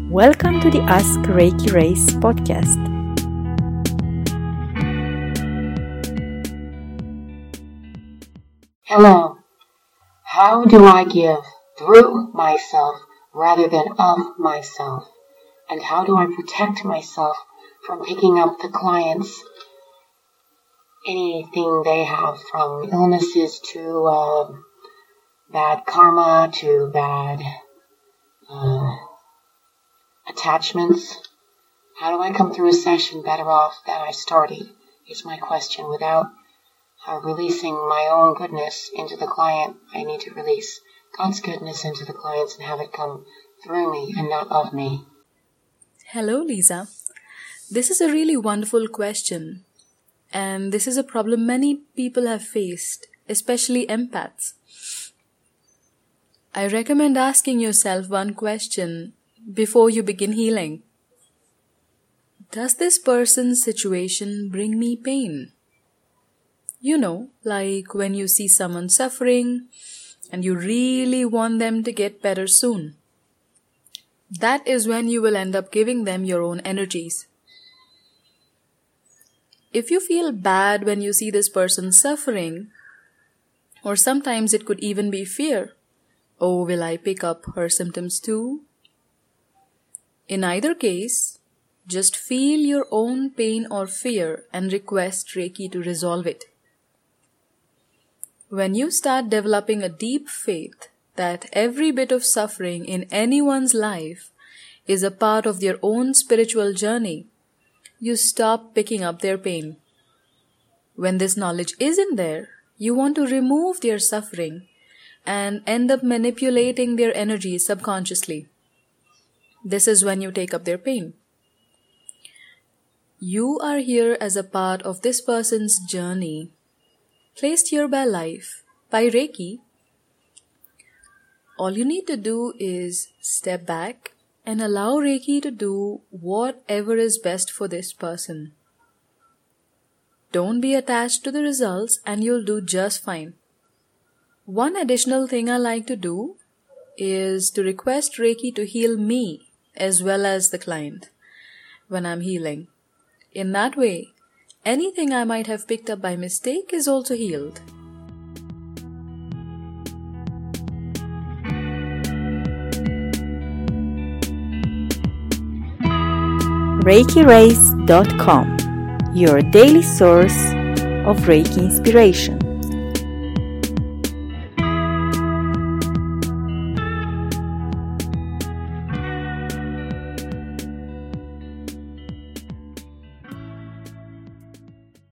Welcome to the Ask Reiki Race podcast. Hello. How do I give through myself rather than of myself? And how do I protect myself from picking up the clients, anything they have, from illnesses to bad karma to bad attachments? How do I come through a session better off than I started is my question. Without releasing my own goodness into the client, I need to release God's goodness into the clients and have it come through me and not of me. Hello, Lisa. This is a really wonderful question. And this is a problem many people have faced, especially empaths. I recommend asking yourself one question before you begin healing. Does this person's situation bring me pain? You know, like when you see someone suffering and you really want them to get better soon. That is when you will end up giving them your own energies. If you feel bad when you see this person suffering, or sometimes it could even be fear, oh, will I pick up her symptoms too? In either case, just feel your own pain or fear and request Reiki to resolve it. When you start developing a deep faith that every bit of suffering in anyone's life is a part of their own spiritual journey, you stop picking up their pain. When this knowledge isn't there, you want to remove their suffering and end up manipulating their energy subconsciously. This is when you take up their pain. You are here as a part of this person's journey, placed here by life, by Reiki. All you need to do is step back and allow Reiki to do whatever is best for this person. Don't be attached to the results and you'll do just fine. One additional thing I like to do is to request Reiki to heal me as well as the client when I'm healing. In that way, anything I might have picked up by mistake is also healed. ReikiRace.com, your daily source of Reiki inspiration.